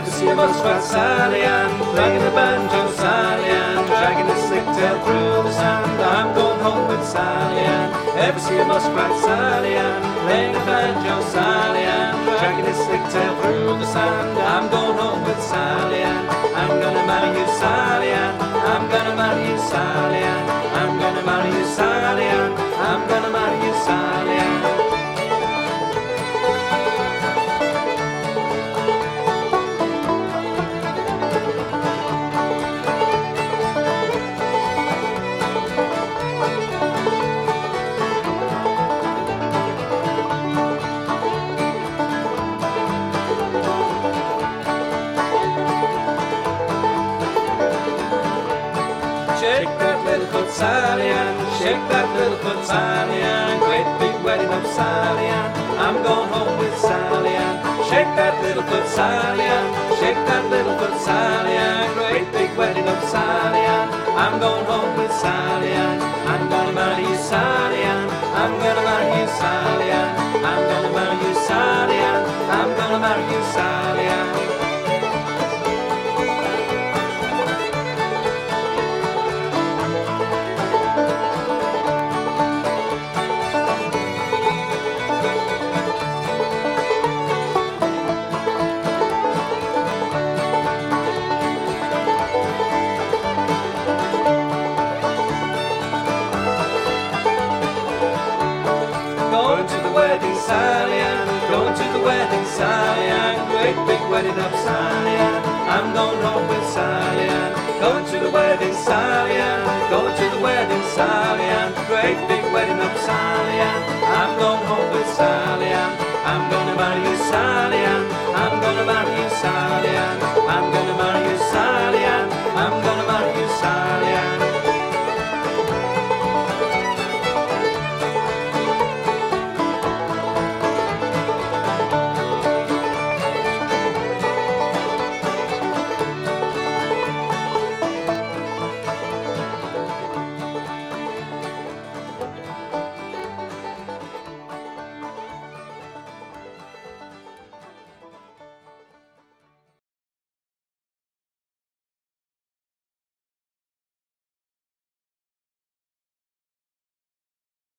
Ever see a muskrat, Sally Ann, playing the banjo, Sally Ann, dragging his slick tail through the sand? I'm going home with Sally Ann. Ever see a muskrat, Sally Ann, playing the banjo, Sally Ann, dragging his slick tail through the sand? I'm going home with Sally Ann. I'm gonna marry you, Sally Ann. I'm gonna marry you, Sally Ann. I'm gonna marry you, Sally Ann. I'm gonna marry you, Sally Ann. Shake that little foot, Sally Ann. Shake that little foot, Sally Ann. Great big wedding of Sally Ann. I'm going home with Sally Ann. Shake that little foot, Sally Ann. Shake that little foot, Sally Ann. Great big wedding of Sally Ann. I'm going home with Sally Ann. I'm gonna marry you, Sally Ann. I'm gonna marry you, Sally Ann. I'm gonna marry you, Sally Ann. I'm gonna marry you, Sally Ann. Going to the wedding, Sally Ann. Going to the wedding, Sally Ann. Great big wedding of Sally Ann. I'm going home with Sally Ann. Going to the wedding, Sally Ann. Going to the wedding, Sally Ann. Great big wedding of Sally Ann.